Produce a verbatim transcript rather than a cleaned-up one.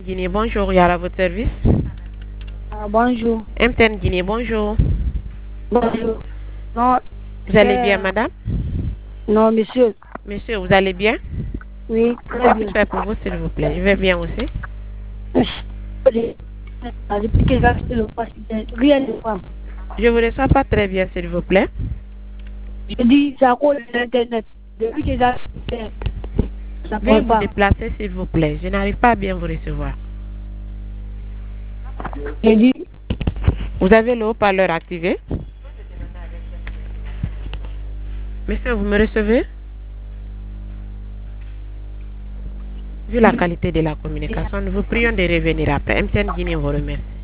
Guinée, bonjour, Yara, à votre service. Ah, bonjour. M T N Guinée, bonjour. Bonjour. Non, Vous allez c'est- bien, madame? Non, monsieur. Monsieur, vous allez bien? Oui, Que très puis-je bien. faire pour vous, s'il vous plaît? Je vais bien aussi. Depuis que j'ai acheté le pass, rien ne va. Je vous reçois pas très bien, s'il vous plaît. Je dis, c'est à cause de l'Internet. Depuis que j'ai acheté, ça ne Veuillez prend vous pas. déplacer, s'il vous plaît. Je n'arrive pas à bien vous recevoir. Je dis, Vous avez le haut-parleur activé? Monsieur, vous me recevez? Vu la qualité de la communication, nous vous prions de revenir après. M T N Guinée vous remercie.